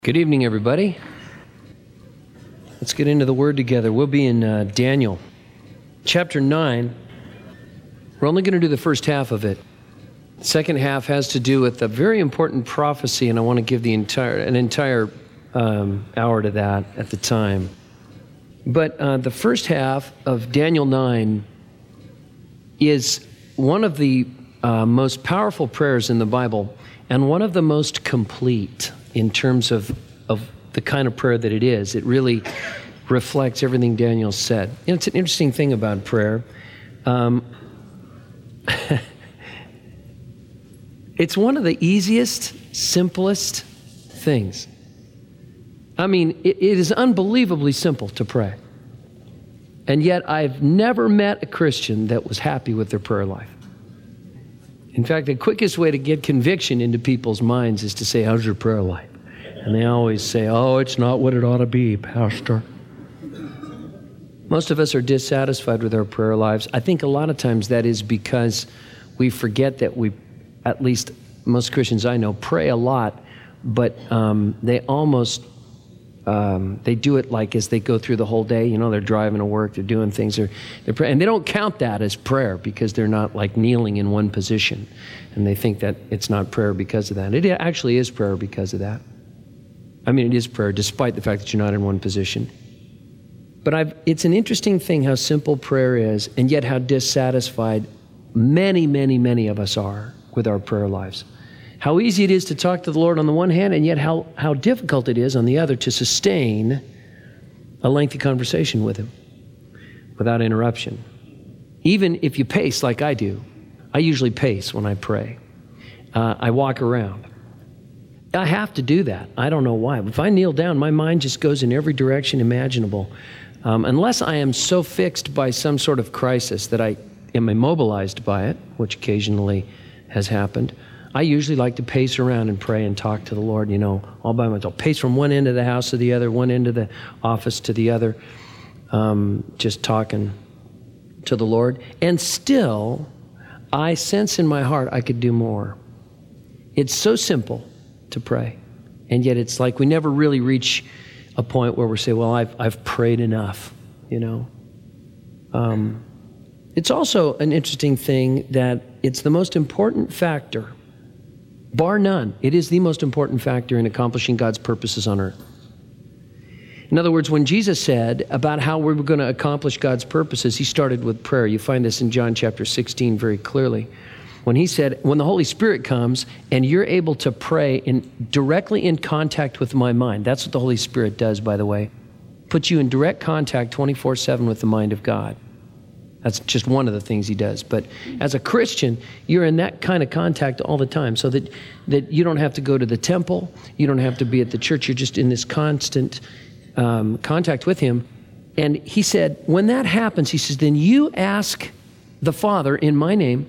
Good evening, everybody. Let's get into the Word together. We'll be in Daniel, chapter 9. We're only going to do the first half of it. The second half has to do with a very important prophecy, and I want to give an entire hour to that at the time. But the first half of Daniel 9 is one of the most powerful prayers in the Bible, and one of the most complete in terms of the kind of prayer that it is. It really reflects everything Daniel said. You know, it's an interesting thing about prayer. It's one of the easiest, simplest things. I mean, it is unbelievably simple to pray. And yet I've never met a Christian that was happy with their prayer life. In fact, the quickest way to get conviction into people's minds is to say, "How's your prayer life?" And they always say, "Oh, it's not what it ought to be, Pastor." Most of us are dissatisfied with our prayer lives. I think a lot of times that is because we forget that at least most Christians I know, pray a lot, but they do it like as they go through the whole day. You know, they're driving to work, they're doing things, they're praying. And they don't count that as prayer because they're not like kneeling in one position. And they think that it's not prayer because of that. It actually is prayer because of that. I mean, it is prayer despite the fact that you're not in one position. But it's an interesting thing how simple prayer is, and yet how dissatisfied many, many, many of us are with our prayer lives. How easy it is to talk to the Lord on the one hand, and yet how difficult it is on the other to sustain a lengthy conversation with Him without interruption. Even if you pace like I do. I usually pace when I pray. I walk around. I have to do that. I don't know why. If I kneel down, my mind just goes in every direction imaginable. Unless I am so fixed by some sort of crisis that I am immobilized by it, which occasionally has happened, I usually like to pace around and pray and talk to the Lord, you know, all by myself. Pace from one end of the house to the other, one end of the office to the other, just talking to the Lord. And still, I sense in my heart I could do more. It's so simple to pray, and yet it's like we never really reach a point where we say, well, I've prayed enough, you know. It's also an interesting thing that it's the most important factor, bar none. It is the most important factor in accomplishing God's purposes on earth. In other words, when Jesus said about how we were going to accomplish God's purposes, He started with prayer. You find this in John chapter 16 very clearly. When He said, when the Holy Spirit comes and you're able to pray directly in contact with my mind, that's what the Holy Spirit does, by the way, puts you in direct contact 24/7 with the mind of God. That's just one of the things He does. But as a Christian, you're in that kind of contact all the time, so that you don't have to go to the temple, you don't have to be at the church, you're just in this constant contact with Him. And He said, when that happens, He says, then you ask the Father in my name,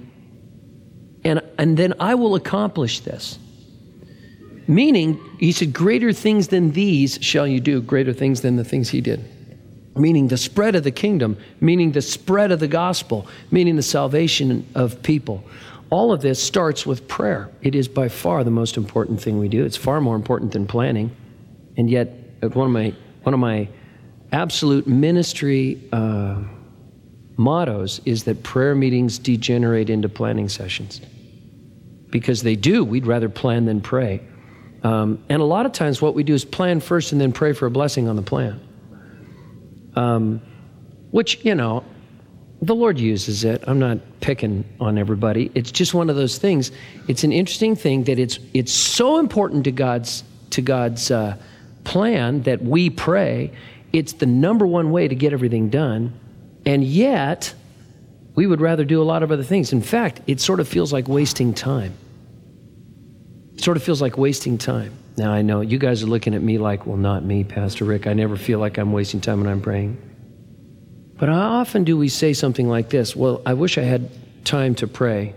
and then I will accomplish this. Meaning, He said, greater things than these shall you do, greater things than the things He did. Meaning the spread of the kingdom, meaning the spread of the gospel, meaning the salvation of people. All of this starts with prayer. It is by far the most important thing we do. It's far more important than planning. And yet, one of my absolute ministry mottos is that prayer meetings degenerate into planning sessions. Because they do. We'd rather plan than pray. And a lot of times what we do is plan first and then pray for a blessing on the plan. Which, you know, the Lord uses it. I'm not picking on everybody. It's just one of those things. It's an interesting thing that it's so important to God's plan that we pray. It's the number one way to get everything done. And yet, we would rather do a lot of other things. In fact, it sort of feels like wasting time. It sort of feels like wasting time. Now, I know you guys are looking at me like, well, not me, Pastor Rick. I never feel like I'm wasting time when I'm praying. But how often do we say something like this? Well, I wish I had time to pray.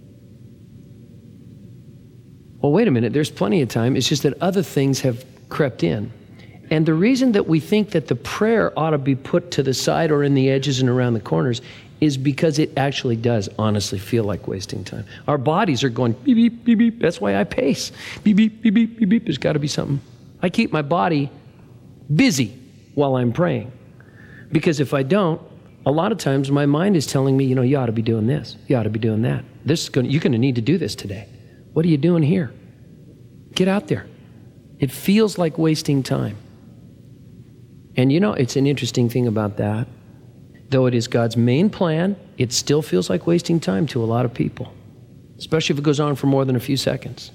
Well, wait a minute. There's plenty of time. It's just that other things have crept in. And the reason that we think that the prayer ought to be put to the side or in the edges and around the corners is because it actually does honestly feel like wasting time. Our bodies are going beep, beep, beep, beep. That's why I pace. Beep, beep, beep, beep, beep, beep. There's got to be something. I keep my body busy while I'm praying. Because if I don't, a lot of times my mind is telling me, you ought to be doing this. You ought to be doing that. You're going to need to do this today. What are you doing here? Get out there. It feels like wasting time. And it's an interesting thing about that. Though it is God's main plan, it still feels like wasting time to a lot of people, especially if it goes on for more than a few seconds.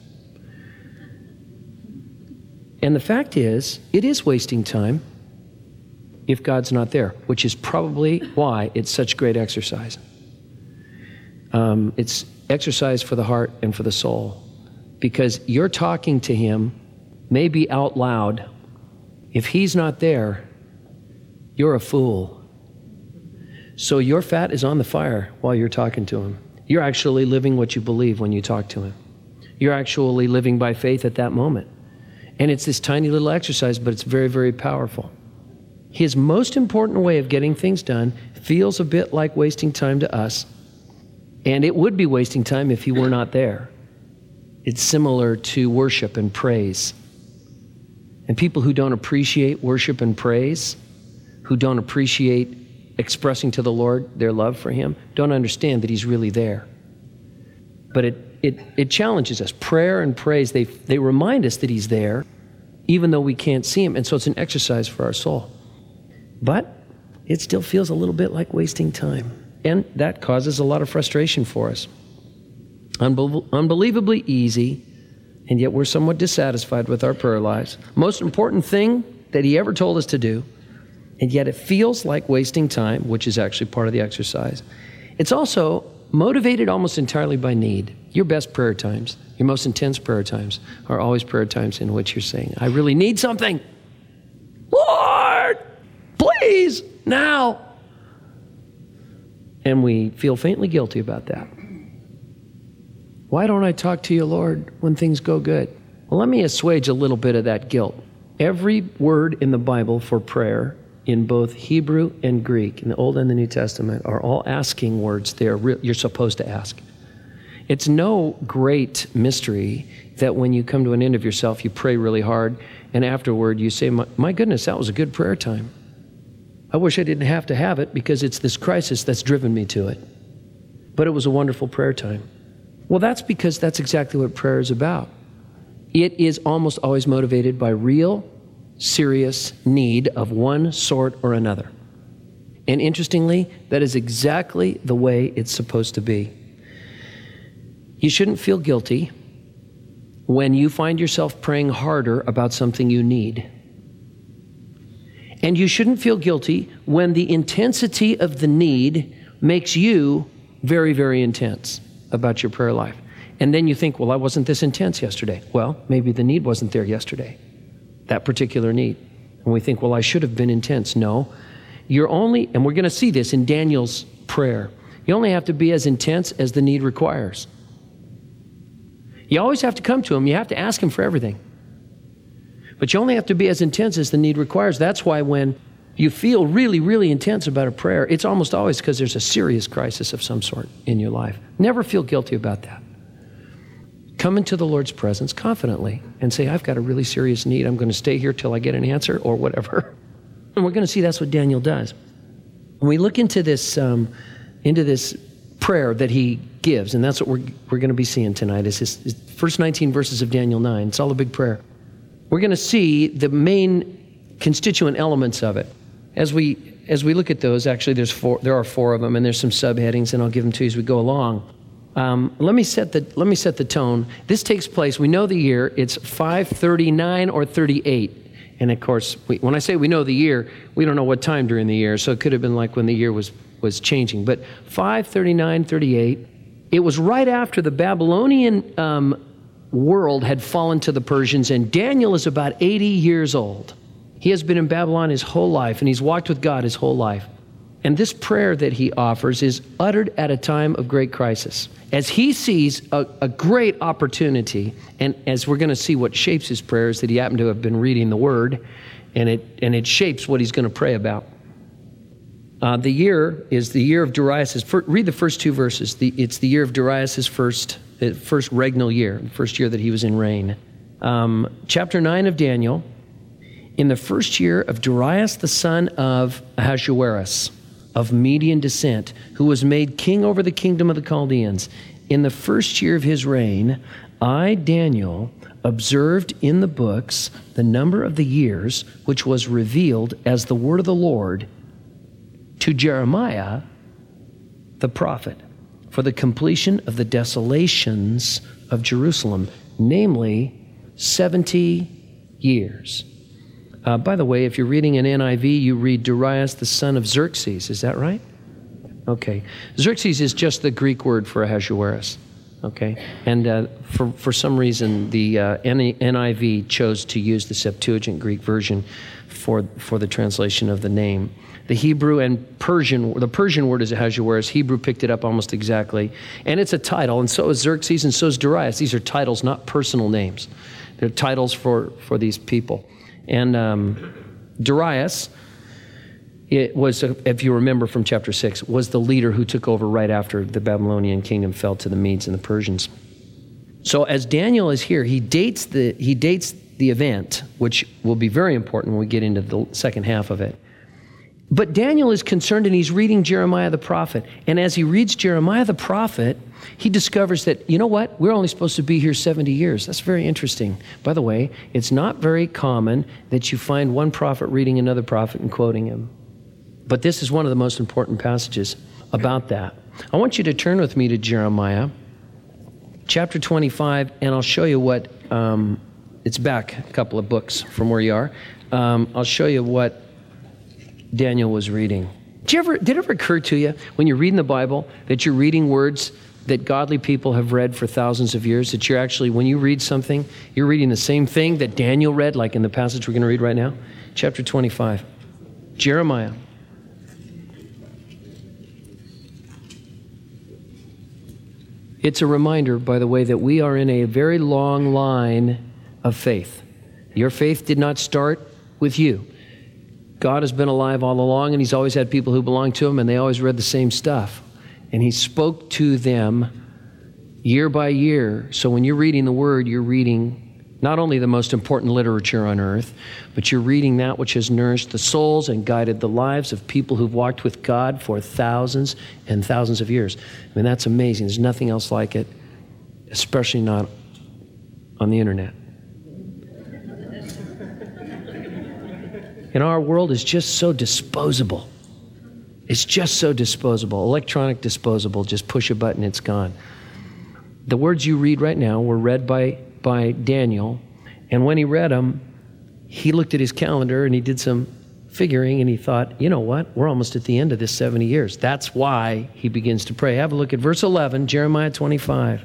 And the fact is, it is wasting time if God's not there, which is probably why it's such great exercise. It's exercise for the heart and for the soul, because you're talking to Him maybe out loud. If He's not there, you're a fool. So your fat is on the fire while you're talking to Him. You're actually living what you believe when you talk to Him. You're actually living by faith at that moment. And it's this tiny little exercise, but it's very, very powerful. His most important way of getting things done feels a bit like wasting time to us. And it would be wasting time if He were not there. It's similar to worship and praise. And people who don't appreciate worship and praise, who don't appreciate expressing to the Lord their love for Him, don't understand that He's really there. But it challenges us. Prayer and praise, they remind us that He's there, even though we can't see Him. And so it's an exercise for our soul. But it still feels a little bit like wasting time. And that causes a lot of frustration for us. Unbelievably easy, and yet we're somewhat dissatisfied with our prayer lives. Most important thing that He ever told us to do, and yet it feels like wasting time, which is actually part of the exercise. It's also motivated almost entirely by need. Your best prayer times, your most intense prayer times, are always prayer times in which you're saying, I really need something. Lord, please, now. And we feel faintly guilty about that. Why don't I talk to you, Lord, when things go good? Well, let me assuage a little bit of that guilt. Every word in the Bible for prayer, in both Hebrew and Greek, in the Old and the New Testament, are all asking words. You're supposed to ask. It's no great mystery that when you come to an end of yourself, you pray really hard, and afterward you say, my goodness, that was a good prayer time. I wish I didn't have to have it because it's this crisis that's driven me to it. But it was a wonderful prayer time. Well, that's because that's exactly what prayer is about. It is almost always motivated by real, serious need of one sort or another. And interestingly, that is exactly the way it's supposed to be. You shouldn't feel guilty when you find yourself praying harder about something you need. And you shouldn't feel guilty when the intensity of the need makes you very, very intense about your prayer life. And then you think, well, I wasn't this intense yesterday. Well, maybe the need wasn't there yesterday, that particular need. And we think, well, I should have been intense. No, you're only, and we're going to see this in Daniel's prayer, you only have to be as intense as the need requires. You always have to come to Him. You have to ask Him for everything. But you only have to be as intense as the need requires. That's why when you feel really, really intense about a prayer, it's almost always because there's a serious crisis of some sort in your life. Never feel guilty about that. Come into the Lord's presence confidently and say, I've got a really serious need. I'm going to stay here till I get an answer or whatever. And we're going to see that's what Daniel does. When we look into this prayer that he gives, and that's what we're going to be seeing tonight, is his first 19 verses of Daniel 9. It's all a big prayer. We're going to see the main constituent elements of it. As we look at those, actually there are four of them, and there's some subheadings, and I'll give them to you as we go along. Let me set the tone. This takes place, we know the year, it's 539 or 38. And of course, when I say we know the year, we don't know what time during the year, so it could have been like when the year was changing. But 539, 38, it was right after the Babylonian world had fallen to the Persians, and Daniel is about 80 years old. He has been in Babylon his whole life, and he's walked with God his whole life. And this prayer that he offers is uttered at a time of great crisis. As he sees a great opportunity, and as we're going to see what shapes his prayers, that he happened to have been reading the Word, and it shapes what he's going to pray about. The year is the year of Darius'. Read the first two verses. It's the year of Darius' first regnal year, the first year that he was in reign. Chapter 9 of Daniel in the first year of Darius the son of Ahasuerus, of Median descent, who was made king over the kingdom of the Chaldeans, in the first year of his reign, I, Daniel, observed in the books the number of the years which was revealed as the word of the Lord to Jeremiah the prophet for the completion of the desolations of Jerusalem, namely 70 years. By the way, if you're reading an NIV, you read Darius the son of Xerxes. Is that right? Okay. Xerxes is just the Greek word for Ahasuerus. Okay. And for some reason, the NIV chose to use the Septuagint Greek version for the translation of the name. The Hebrew and Persian, the Persian word is Ahasuerus. Hebrew picked it up almost exactly. And it's a title, and so is Xerxes, and so is Darius. These are titles, not personal names. They're titles for these people. And Darius, it was, if you remember from chapter 6, was the leader who took over right after the Babylonian kingdom fell to the Medes and the Persians. So as Daniel is here, he dates the event, which will be very important when we get into the second half of it. But Daniel is concerned, and he's reading Jeremiah the prophet. And as he reads Jeremiah the prophet, he discovers that, you know what? We're only supposed to be here 70 years. That's very interesting. By the way, it's not very common that you find one prophet reading another prophet and quoting him. But this is one of the most important passages about that. I want you to turn with me to Jeremiah, chapter 25, and I'll show you what, it's back a couple of books from where you are. I'll show you what Daniel was reading. Did it ever occur to you when you're reading the Bible that you're reading words that godly people have read for thousands of years, that you're actually, when you read something, you're reading the same thing that Daniel read, like in the passage we're going to read right now? Chapter 25. Jeremiah. It's a reminder, by the way, that we are in a very long line of faith. Your faith did not start with you. God has been alive all along, and he's always had people who belong to him, and they always read the same stuff. And he spoke to them year by year. So when you're reading the Word, you're reading not only the most important literature on earth, but you're reading that which has nourished the souls and guided the lives of people who've walked with God for thousands and thousands of years. I mean, that's amazing. There's nothing else like it, especially not on the internet. And our world is just so disposable. It's just so disposable. Electronic disposable. Just push a button, it's gone. The words you read right now were read by Daniel. And when he read them, he looked at his calendar and he did some figuring and he thought, you know what? We're almost at the end of this 70 years. That's why he begins to pray. Have a look at verse 11, Jeremiah 25.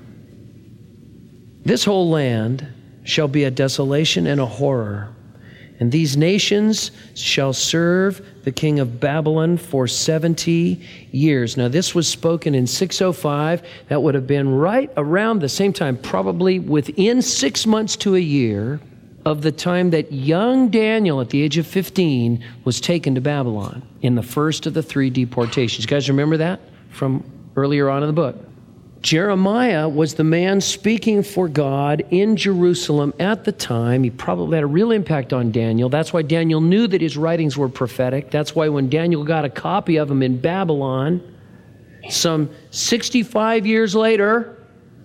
This whole land shall be a desolation and a horror. And these nations shall serve the king of Babylon for 70 years. Now, this was spoken in 605. That would have been right around the same time, probably within 6 months to a year of the time that young Daniel, at the age of 15, was taken to Babylon in the first of the 3 deportations. You guys remember that from earlier on in the book? Jeremiah was the man speaking for God in Jerusalem at the time. He probably had a real impact on Daniel. That's why Daniel knew that his writings were prophetic. That's why when Daniel got a copy of them in Babylon, some 65 years later,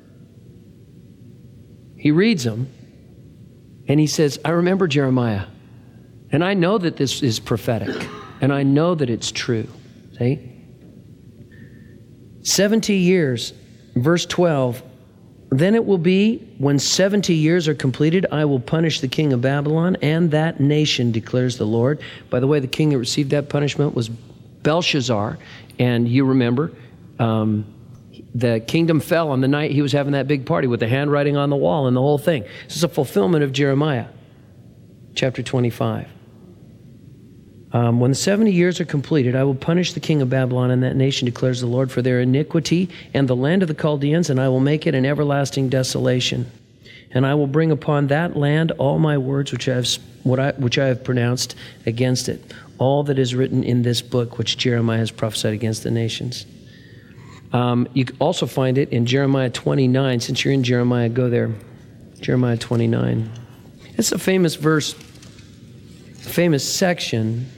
he reads them and he says, I remember Jeremiah, and I know that this is prophetic, and I know that it's true. See? 70 years. Verse 12, then it will be when 70 years are completed, I will punish the king of Babylon and that nation, declares the Lord. By the way, the king that received that punishment was Belshazzar. And you remember, the kingdom fell on the night he was having that big party with the handwriting on the wall and the whole thing. This is a fulfillment of Jeremiah, chapter 25. When the 70 years are completed, I will punish the king of Babylon and that nation, declares the Lord, for their iniquity and the land of the Chaldeans, and I will make it an everlasting desolation. And I will bring upon that land all my words which I have pronounced against it, all that is written in this book which Jeremiah has prophesied against the nations. You can also find it in Jeremiah 29. Since you're in Jeremiah, go there. Jeremiah 29. It's a famous verse famous section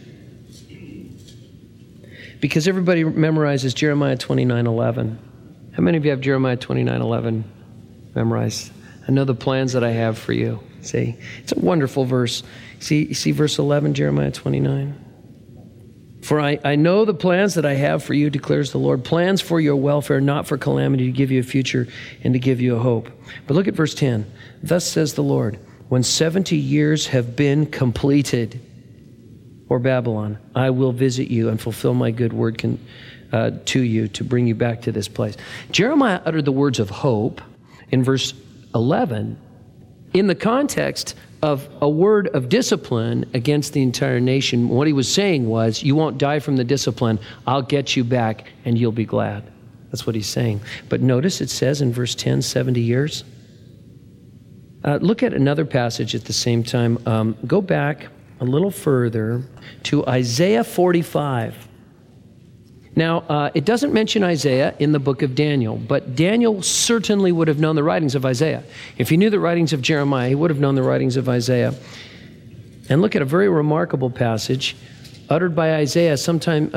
because everybody memorizes Jeremiah 29:11. How many of you have Jeremiah 29:11 memorized? I know the plans that I have for you. See, it's a wonderful verse. See verse 11, Jeremiah 29? For I know the plans that I have for you, declares the Lord, plans for your welfare, not for calamity, to give you a future and to give you a hope. But look at verse 10. Thus says the Lord, when 70 years have been completed, or Babylon, I will visit you and fulfill my good word to you to bring you back to this place. Jeremiah uttered the words of hope in verse 11 in the context of a word of discipline against the entire nation. What he was saying was, you won't die from the discipline. I'll get you back and you'll be glad. That's what he's saying. But notice it says in verse 10, 70 years. Look at another passage at the same time. Go back a little further to Isaiah 45. Now, it doesn't mention Isaiah in the book of Daniel, but Daniel certainly would have known the writings of Isaiah. If he knew the writings of Jeremiah, he would have known the writings of Isaiah. And look at a very remarkable passage uttered by Isaiah sometime,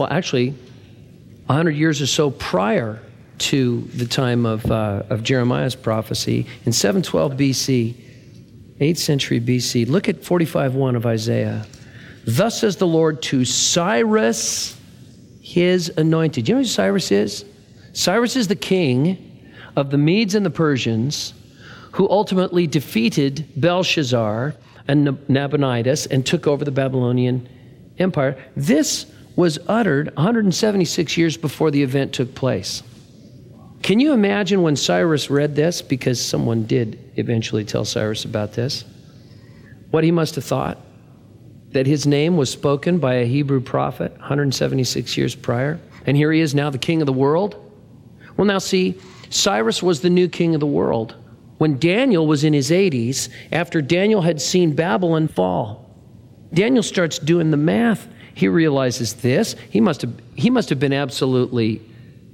100 years or so prior to the time of Jeremiah's prophecy, in 712 BC, 8th century BC. Look at 45:1 of Isaiah. Thus says the Lord to Cyrus, his anointed. Do you know who Cyrus is? Cyrus is the king of the Medes and the Persians who ultimately defeated Belshazzar and Nabonidus and took over the Babylonian Empire. This was uttered 176 years before the event took place. Can you imagine when Cyrus read this? Because someone did eventually tell Cyrus about this. What he must have thought. That his name was spoken by a Hebrew prophet 176 years prior. And here he is now, the king of the world. Well, now see, Cyrus was the new king of the world. When Daniel was in his 80s, after Daniel had seen Babylon fall, Daniel starts doing the math. He realizes this. He must have been absolutely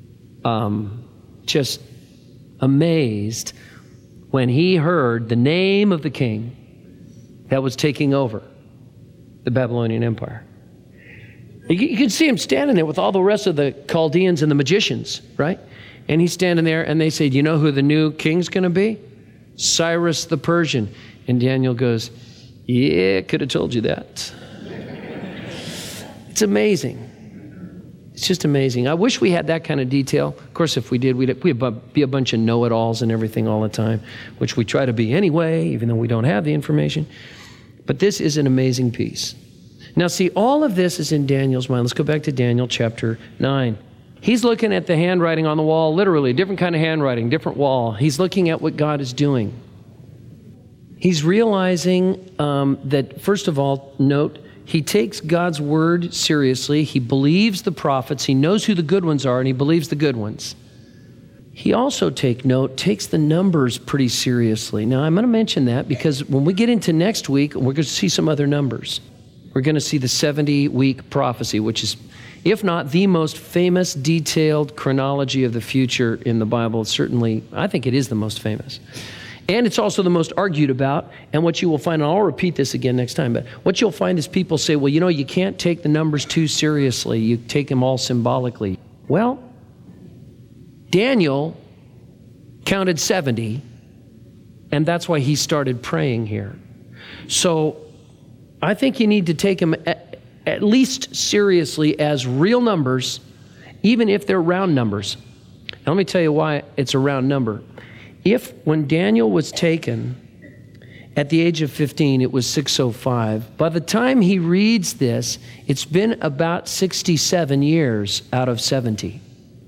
just amazed when he heard the name of the king that was taking over the Babylonian Empire. You can see him standing there with all the rest of the Chaldeans and the magicians, right? And he's standing there and they say, do you know who the new king's going to be? Cyrus the Persian. And Daniel goes, yeah, could have told you that. It's amazing. It's just amazing. I wish we had that kind of detail. Of course, if we did, we'd be a bunch of know-it-alls and everything all the time, which we try to be anyway, even though we don't have the information. But this is an amazing piece. Now, see, all of this is in Daniel's mind. Let's go back to Daniel chapter 9. He's looking at the handwriting on the wall, literally, different kind of handwriting, different wall. He's looking at what God is doing. He's realizing that, first of all, note, he takes God's word seriously. He believes the prophets. He knows who the good ones are, and he believes the good ones. He also, takes the numbers pretty seriously. Now, I'm going to mention that because when we get into next week, we're going to see some other numbers. We're going to see the 70-week prophecy, which is, if not the most famous, detailed chronology of the future in the Bible. Certainly, I think it is the most famous. And it's also the most argued about. And what you will find, and I'll repeat this again next time, but what you'll find is people say, well, you can't take the numbers too seriously. You take them all symbolically. Well, Daniel counted 70, and that's why he started praying here. So I think you need to take them at least seriously as real numbers, even if they're round numbers. Now, let me tell you why it's a round number. When Daniel was taken at the age of 15, it was 605. By the time he reads this, it's been about 67 years out of 70.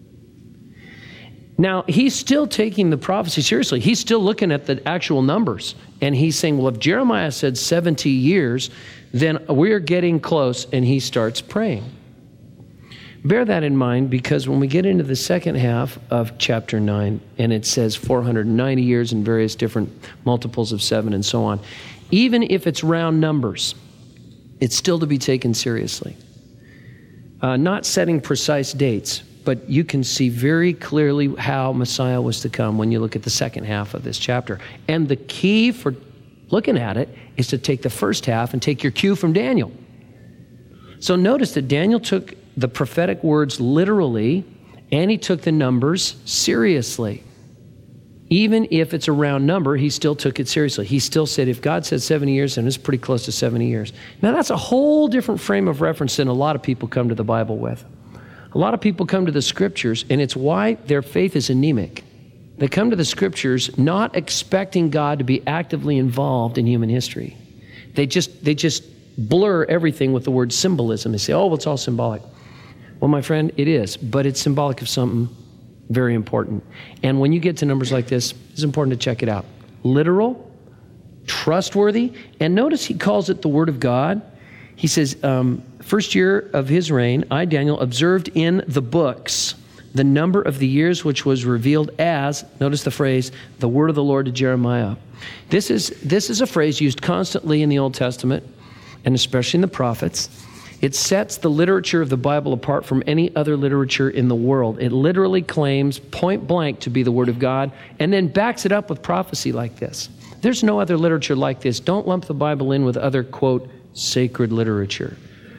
Now, he's still taking the prophecy seriously. He's still looking at the actual numbers. And he's saying, well, if Jeremiah said 70 years, then we're getting close. And he starts praying. Bear that in mind, because when we get into the second half of chapter 9, and it says 490 years in various different multiples of 7 and so on, even if it's round numbers, it's still to be taken seriously. Not setting precise dates, but you can see very clearly how Messiah was to come when you look at the second half of this chapter. And the key for looking at it is to take the first half and take your cue from Daniel. So notice that Daniel took the prophetic words literally, and he took the numbers seriously. Even if it's a round number, he still took it seriously. He still said, if God said 70 years, then it's pretty close to 70 years. Now, that's a whole different frame of reference than a lot of people come to the Bible with. A lot of people come to the Scriptures, and it's why their faith is anemic. They come to the Scriptures not expecting God to be actively involved in human history. They just blur everything with the word symbolism. They say, oh, well, it's all symbolic. Well, my friend, it is, but it's symbolic of something very important. And when you get to numbers like this, it's important to check it out. Literal, trustworthy, and notice he calls it the Word of God. He says, first year of his reign, I, Daniel, observed in the books the number of the years which was revealed as, notice the phrase, the word of the Lord to Jeremiah. This is a phrase used constantly in the Old Testament, and especially in the prophets. It sets the literature of the Bible apart from any other literature in the world. It literally claims point blank to be the Word of God and then backs it up with prophecy like this. There's no other literature like this. Don't lump the Bible in with other, quote, sacred literature.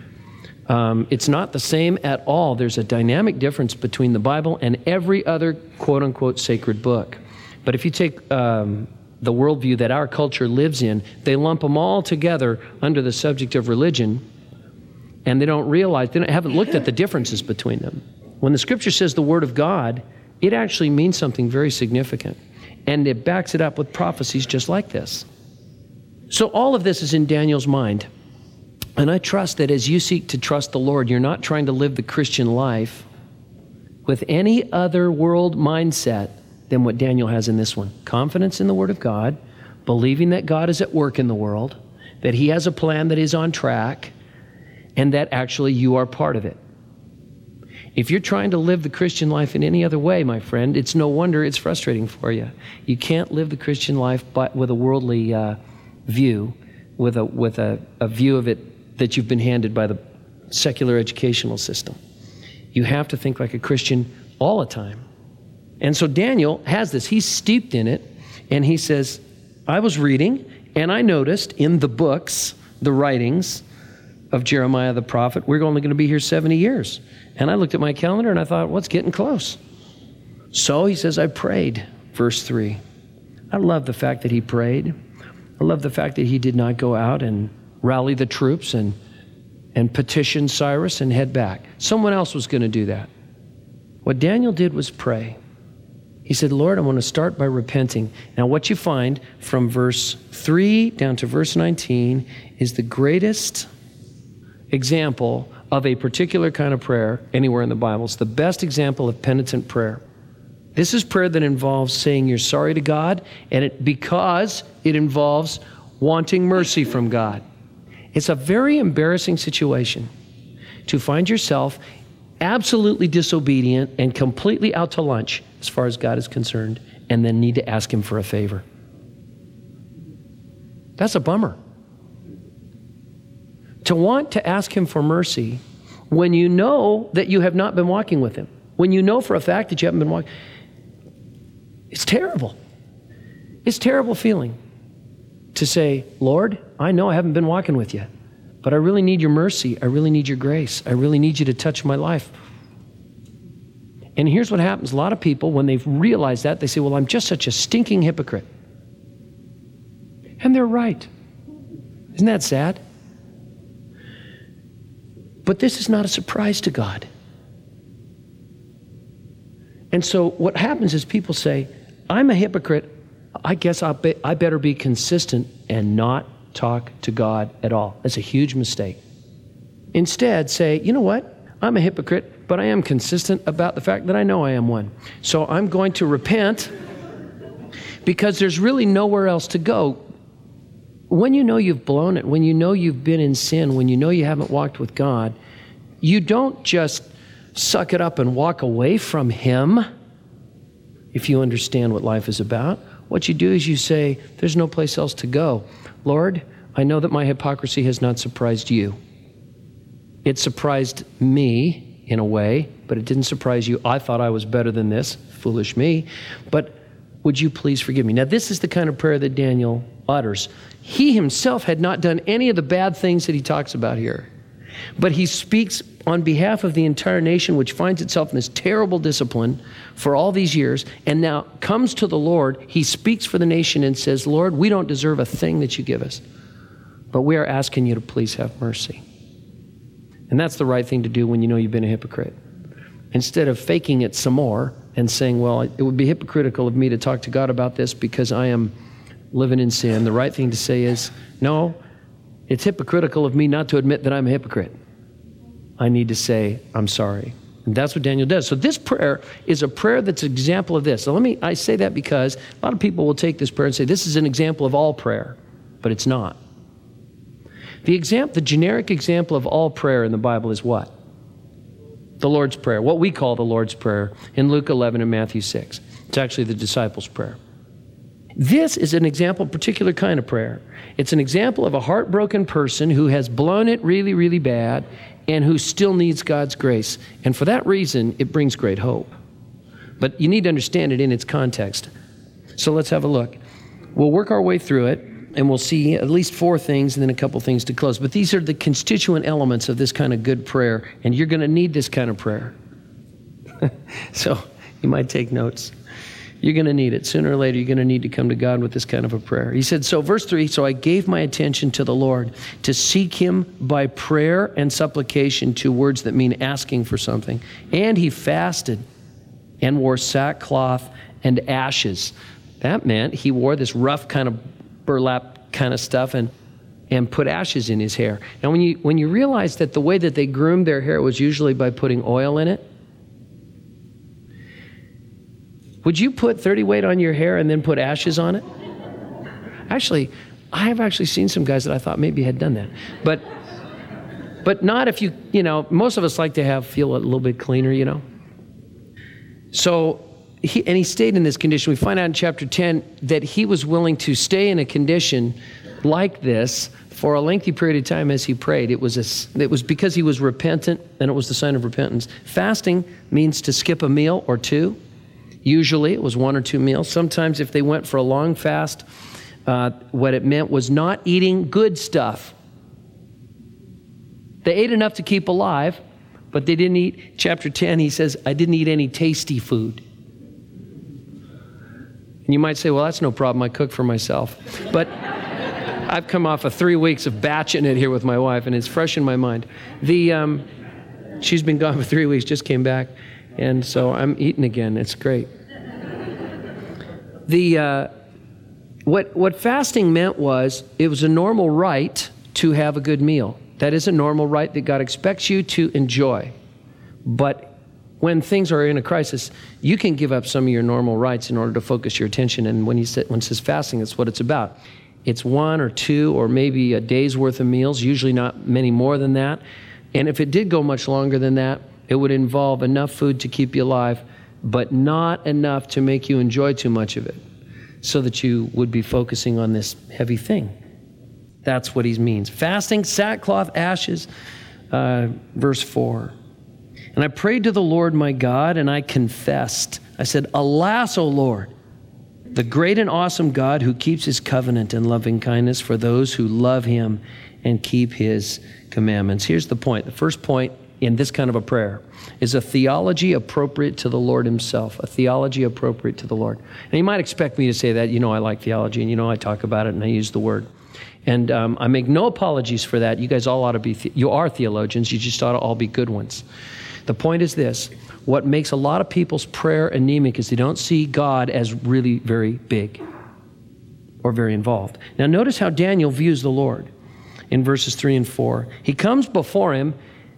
It's not the same at all. There's a dynamic difference between the Bible and every other, quote unquote, sacred book. But if you take the worldview that our culture lives in, they lump them all together under the subject of religion, and they don't realize, haven't looked at the differences between them. When the Scripture says the Word of God, it actually means something very significant. And it backs it up with prophecies just like this. So all of this is in Daniel's mind. And I trust that as you seek to trust the Lord, you're not trying to live the Christian life with any other world mindset than what Daniel has in this one. Confidence in the Word of God, believing that God is at work in the world, that He has a plan that is on track, and that actually you are part of it. If you're trying to live the Christian life in any other way, my friend, it's no wonder it's frustrating for you. You can't live the Christian life with a worldly view, with a view of it that you've been handed by the secular educational system. You have to think like a Christian all the time. And so Daniel has this. He's steeped in it, and he says, I was reading, and I noticed in the books, the writings of Jeremiah the prophet, we're only going to be here 70 years. And I looked at my calendar and I thought, well, it's getting close. So he says, I prayed, verse 3. I love the fact that he prayed. I love the fact that he did not go out and rally the troops and petition Cyrus and head back. Someone else was going to do that. What Daniel did was pray. He said, Lord, I want to start by repenting. Now what you find from verse 3 down to verse 19 is the greatest example of a particular kind of prayer anywhere in the Bible. It's the best example of penitent prayer. This is prayer that involves saying you're sorry to God, and because it involves wanting mercy from God. It's a very embarrassing situation to find yourself absolutely disobedient and completely out to lunch as far as God is concerned, and then need to ask Him for a favor. That's a bummer. To want to ask Him for mercy when you know that you have not been walking with Him, when you know for a fact that you haven't been walking, it's terrible. It's a terrible feeling to say, Lord, I know I haven't been walking with you, but I really need your mercy. I really need your grace. I really need you to touch my life. And here's what happens. A lot of people, when they've realized that, they say, well, I'm just such a stinking hypocrite. And they're right. Isn't that sad? But this is not a surprise to God. And so what happens is people say, I'm a hypocrite. I guess I better be consistent and not talk to God at all. That's a huge mistake. Instead, say, you know what? I'm a hypocrite, but I am consistent about the fact that I know I am one. So I'm going to repent because there's really nowhere else to go. When you know you've blown it, when you know you've been in sin, when you know you haven't walked with God, you don't just suck it up and walk away from Him. If you understand what life is about, what you do is you say, there's no place else to go. Lord, I know that my hypocrisy has not surprised you. It surprised me in a way, but it didn't surprise you. I thought I was better than this, foolish me. But would you please forgive me? Now, this is the kind of prayer that Daniel utters. He himself had not done any of the bad things that he talks about here. But he speaks on behalf of the entire nation, which finds itself in this terrible discipline for all these years, and now comes to the Lord. He speaks for the nation and says, Lord, we don't deserve a thing that you give us, but we are asking you to please have mercy. And that's the right thing to do when you know you've been a hypocrite. Instead of faking it some more and saying, well, it would be hypocritical of me to talk to God about this because I am living in sin, the right thing to say is, no, it's hypocritical of me not to admit that I'm a hypocrite. I need to say, I'm sorry. And that's what Daniel does. So this prayer is a prayer that's an example of this. So I say that because a lot of people will take this prayer and say, this is an example of all prayer, but it's not. The generic example of all prayer in the Bible is what? The Lord's Prayer, what we call the Lord's Prayer in Luke 11 and Matthew 6. It's actually the disciples' prayer. This is an example, particular kind of prayer. It's an example of a heartbroken person who has blown it really, really bad and who still needs God's grace. And for that reason, it brings great hope. But you need to understand it in its context. So let's have a look. We'll work our way through it, and we'll see at least 4 things and then a couple things to close. But these are the constituent elements of this kind of good prayer, and you're going to need this kind of prayer. So you might take notes. You're going to need it. Sooner or later, you're going to need to come to God with this kind of a prayer. He said, so verse 3, so I gave my attention to the Lord to seek him by prayer and supplication, 2 words that mean asking for something. And he fasted and wore sackcloth and ashes. That meant he wore this rough kind of burlap kind of stuff and put ashes in his hair. Now, when you realize that the way that they groomed their hair was usually by putting oil in it, would you put 30 weight on your hair and then put ashes on it? Actually, I have actually seen some guys that I thought maybe had done that. But not if you most of us like to feel a little bit cleaner, So, he stayed in this condition. We find out in chapter 10 that he was willing to stay in a condition like this for a lengthy period of time as he prayed. It was because he was repentant, and it was the sign of repentance. Fasting means to skip a meal or 2. Usually it was 1 or 2 meals. Sometimes if they went for a long fast, what it meant was not eating good stuff. They ate enough to keep alive, but they didn't eat. Chapter 10, he says, I didn't eat any tasty food. And you might say, well, that's no problem. I cook for myself. But I've come off of 3 weeks of batching it here with my wife, and it's fresh in my mind. She's been gone for 3 weeks, just came back. And so I'm eating again. It's great. What fasting meant was it was a normal right to have a good meal. That is a normal right that God expects you to enjoy. But when things are in a crisis, you can give up some of your normal rights in order to focus your attention. And when it says fasting, that's what it's about. It's 1 or 2 or maybe a day's worth of meals, usually not many more than that. And if it did go much longer than that, it would involve enough food to keep you alive, but not enough to make you enjoy too much of it, so that you would be focusing on this heavy thing. That's what he means. Fasting, sackcloth, ashes, verse 4. And I prayed to the Lord my God, and I confessed. I said, alas, O Lord, the great and awesome God who keeps his covenant and loving kindness for those who love him and keep his commandments. Here's the point. The first point in this kind of a prayer is a theology appropriate to the Lord himself, a theology appropriate to the Lord. And you might expect me to say that, I like theology, and I talk about it and I use the word. And I make no apologies for that. You guys all ought to be, you are theologians, you just ought to all be good ones. The point is this, what makes a lot of people's prayer anemic is they don't see God as really very big or very involved. Now notice how Daniel views the Lord in verses 3 and 4. He comes before him.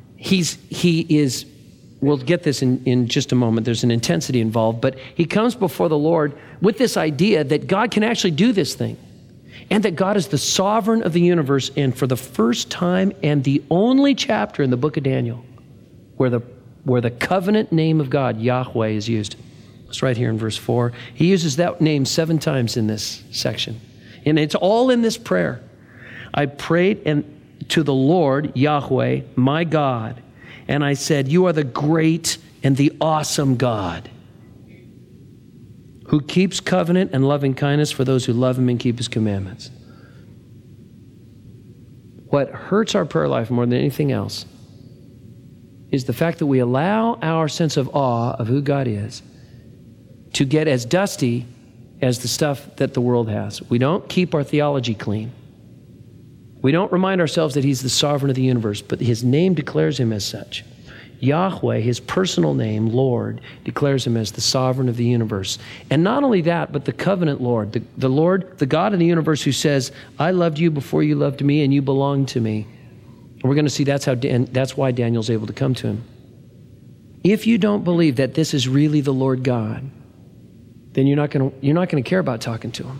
He is, we'll get this in just a moment, there's an intensity involved, but he comes before the Lord with this idea that God can actually do this thing, and that God is the sovereign of the universe, and for the first time and the only chapter in the book of Daniel where the covenant name of God, Yahweh, is used. It's right here in verse 4. He uses that name 7 times in this section, and it's all in this prayer. I prayed to the Lord, Yahweh, my God, and I said, you are the great and the awesome God who keeps covenant and loving kindness for those who love him and keep his commandments. what hurts our prayer life more than anything else is the fact that we allow our sense of awe of who God is to get as dusty as the stuff that the world has. We don't keep our theology clean. We don't remind ourselves that he's the sovereign of the universe, but his name declares him as such. Yahweh, his personal name, Lord, declares him as the sovereign of the universe. And not only that, but the covenant Lord, the Lord, the God of the universe who says, I loved you before you loved me and you belong to me. And we're going to see that's why Daniel's able to come to him. If you don't believe that this is really the Lord God, then you're not going to care about talking to him.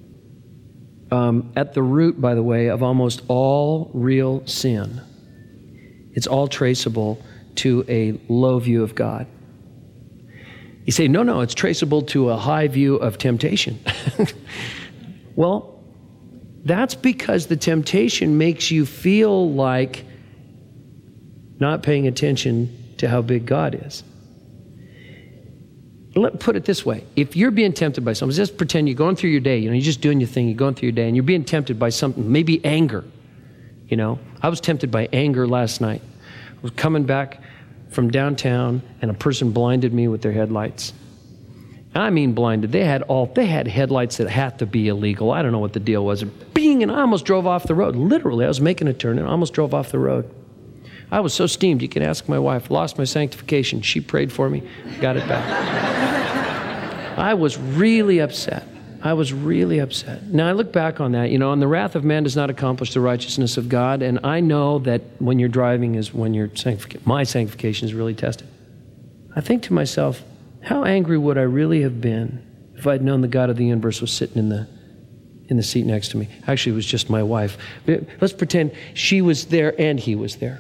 At the root, by the way, of almost all real sin, it's all traceable to a low view of God. You say, no, it's traceable to a high view of temptation. Well, that's because the temptation makes you feel like not paying attention to how big God is. Let me put it this way. If you're being tempted by something, just pretend you're going through your day, you're just doing your thing, you're going through your day, and you're being tempted by something, maybe anger. I was tempted by anger last night. I was coming back from downtown, and a person blinded me with their headlights. I mean blinded. They had headlights that had to be illegal. I don't know what the deal was. Bing, and I almost drove off the road. Literally, I was making a turn and I almost drove off the road. I was so steamed, you can ask my wife. Lost my sanctification. She prayed for me, got it back. I was really upset. Now, I look back on that, and the wrath of man does not accomplish the righteousness of God, and I know that when you're driving is when my sanctification is really tested. I think to myself, how angry would I really have been if I'd known the God of the universe was sitting in the seat next to me? Actually, it was just my wife. Let's pretend she was there and he was there.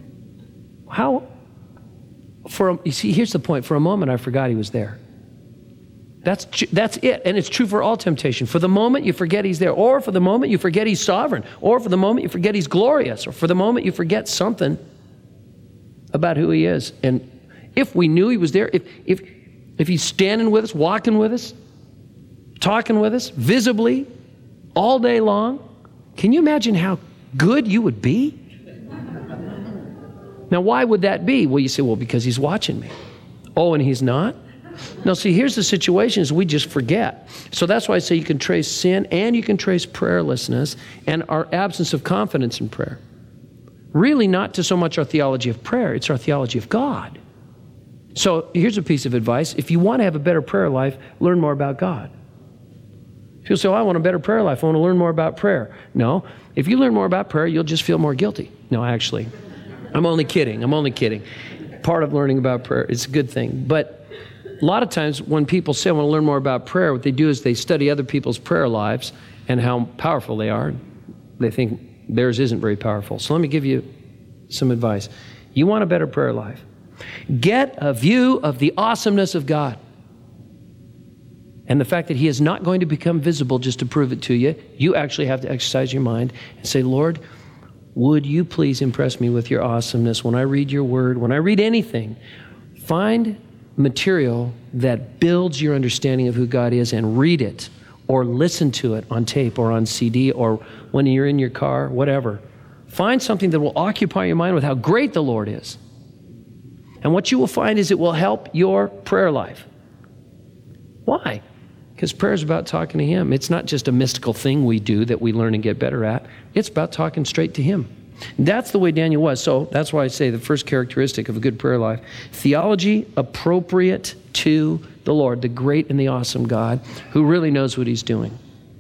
You see, here's the point. For a moment, I forgot he was there. That's it. And it's true for all temptation. For the moment, you forget he's there. Or for the moment, you forget he's sovereign. Or for the moment, you forget he's glorious. Or for the moment, you forget something about who he is. And if we knew he was there, if he's standing with us, walking with us, talking with us, visibly, all day long, can you imagine how good you would be? Now, why would that be? Well, you say, because he's watching me. Oh, and he's not? No, see, here's the situation is we just forget. So that's why I say you can trace sin and you can trace prayerlessness and our absence of confidence in prayer. Really not to so much our theology of prayer, it's our theology of God. So here's a piece of advice. If you want to have a better prayer life, learn more about God. People say, I want a better prayer life. I want to learn more about prayer. No, if you learn more about prayer, you'll just feel more guilty. No, actually, I'm only kidding. Part of learning about prayer is a good thing. But a lot of times when people say, I want to learn more about prayer, what they do is they study other people's prayer lives and how powerful they are. They think theirs isn't very powerful. So let me give you some advice. You want a better prayer life? Get a view of the awesomeness of God and the fact that he is not going to become visible just to prove it to you. You actually have to exercise your mind and say, Lord, would you please impress me with your awesomeness when I read your word, when I read anything? Find material that builds your understanding of who God is and read it or listen to it on tape or on CD or when you're in your car, whatever. Find something that will occupy your mind with how great the Lord is. And what you will find is it will help your prayer life. Why? Because prayer is about talking to him. It's not just a mystical thing we do that we learn and get better at. It's about talking straight to him. That's the way Daniel was. So that's why I say the first characteristic of a good prayer life, theology appropriate to the Lord, the great and the awesome God who really knows what he's doing.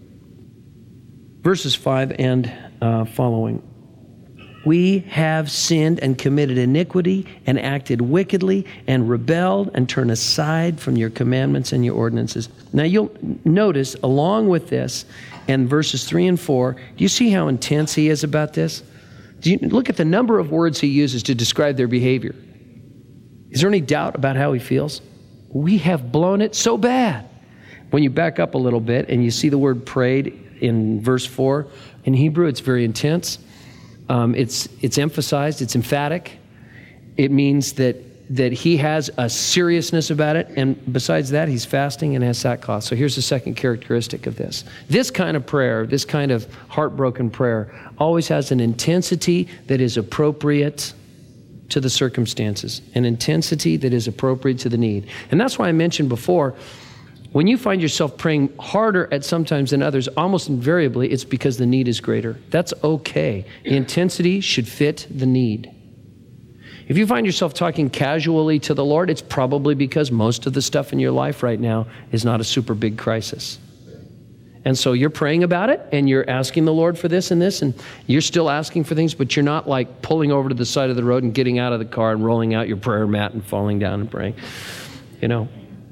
Verses 5 and following. We have sinned and committed iniquity and acted wickedly and rebelled and turned aside from your commandments and your ordinances. Now you'll notice along with this and verses 3 and 4, do you see how intense he is about this? Do you look at the number of words he uses to describe their behavior? Is there any doubt about how he feels? We have blown it so bad. When you back up a little bit and you see the word prayed in verse 4, in Hebrew it's very intense. It's emphasized, it's emphatic. It means that that he has a seriousness about it, and besides that, he's fasting and has sackcloth. So here's the second characteristic of this. This kind of prayer, this kind of heartbroken prayer, always has an intensity that is appropriate to the circumstances, an intensity that is appropriate to the need. And that's why I mentioned before, when you find yourself praying harder at sometimes than others, almost invariably, it's because the need is greater. That's okay. The intensity should fit the need. If you find yourself talking casually to the Lord, it's probably because most of the stuff in your life right now is not a super big crisis. And so you're praying about it, and you're asking the Lord for this, and you're still asking for things, but you're not like pulling over to the side of the road and getting out of the car and rolling out your prayer mat and falling down and praying. You know.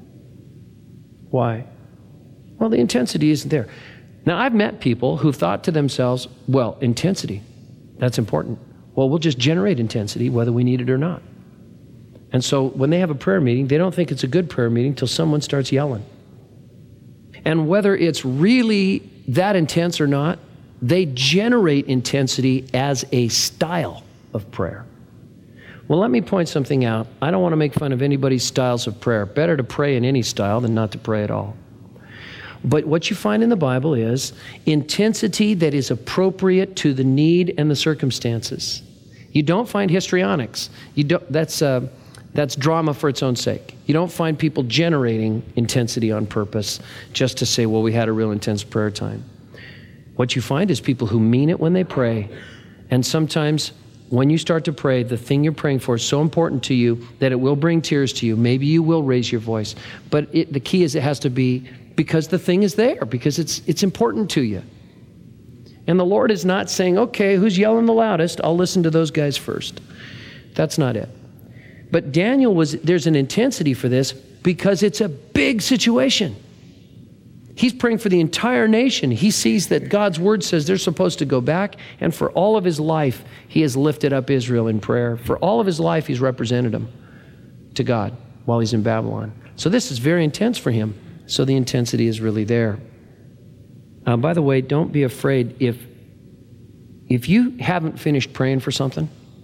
Why? Well, the intensity isn't there. Now, I've met people who've thought to themselves, well, intensity, that's important. Well, we'll just generate intensity whether we need it or not. And so when they have a prayer meeting, they don't think it's a good prayer meeting till someone starts yelling. And whether it's really that intense or not, they generate intensity as a style of prayer. Well, let me point something out. I don't want to make fun of anybody's styles of prayer. Better to pray in any style than not to pray at all. But what you find in the Bible is intensity that is appropriate to the need and the circumstances. You don't find histrionics. That's drama for its own sake. You don't find people generating intensity on purpose just to say, well, we had a real intense prayer time. What you find is people who mean it when they pray. And sometimes when you start to pray, the thing you're praying for is so important to you that it will bring tears to you. Maybe you will raise your voice. But the key is it has to be because the thing is there, because it's important to you. And the Lord is not saying, okay, who's yelling the loudest? I'll listen to those guys first. That's not it. But there's an intensity for this because it's a big situation. He's praying for the entire nation. He sees that God's word says they're supposed to go back, and for all of his life, he has lifted up Israel in prayer. For all of his life, he's represented them to God while he's in Babylon. So this is very intense for him. So the intensity is really there. By the way, don't be afraid if you haven't finished praying for something,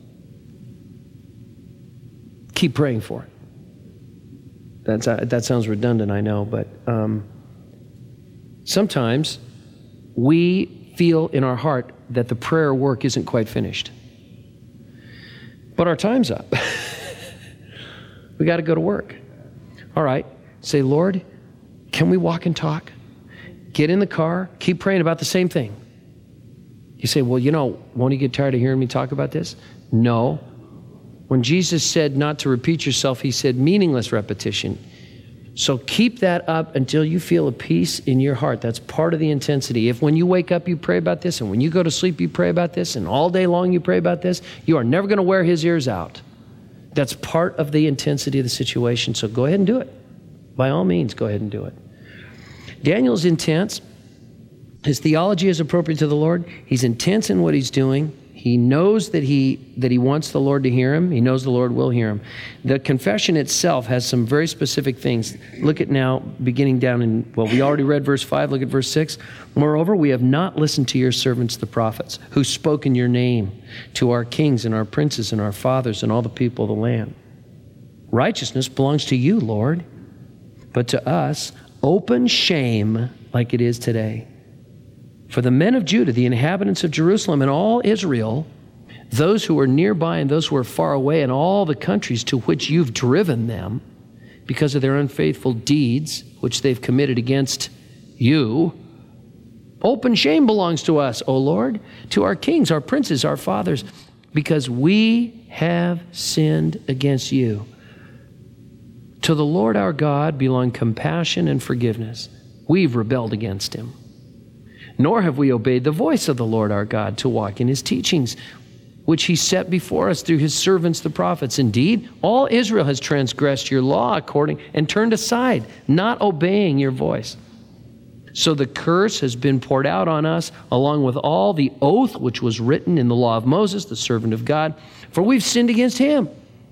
keep praying for it. That sounds redundant, I know, but sometimes we feel in our heart that the prayer work isn't quite finished. But our time's up. We got to go to work. All right, say, Lord, can we walk and talk? Get in the car, keep praying about the same thing. You say, well, won't you get tired of hearing me talk about this? No. When Jesus said not to repeat yourself, he said meaningless repetition. So keep that up until you feel a peace in your heart. That's part of the intensity. If when you wake up you pray about this, and when you go to sleep you pray about this, and all day long you pray about this, you are never going to wear his ears out. That's part of the intensity of the situation. So go ahead and do it. By all means, go ahead and do it. Daniel's intense. His theology is appropriate to the Lord. He's intense in what he's doing. He knows that he wants the Lord to hear him. He knows the Lord will hear him. The confession itself has some very specific things. Look at now, beginning down in, we already read verse 5. Look at verse 6. Moreover, we have not listened to your servants, the prophets, who spoke in your name to our kings and our princes and our fathers and all the people of the land. Righteousness belongs to you, Lord, but to us, open shame like it is today. For the men of Judah, the inhabitants of Jerusalem and all Israel, those who are nearby and those who are far away, and all the countries to which you've driven them because of their unfaithful deeds, which they've committed against you, open shame belongs to us, O Lord, to our kings, our princes, our fathers, because we have sinned against you. To the Lord our God belong compassion and forgiveness. We've rebelled against him. Nor have we obeyed the voice of the Lord our God to walk in his teachings, which he set before us through his servants the prophets. Indeed, all Israel has transgressed your law and turned aside, not obeying your voice. So the curse has been poured out on us, along with all the oath which was written in the law of Moses, the servant of God, for we've sinned against him.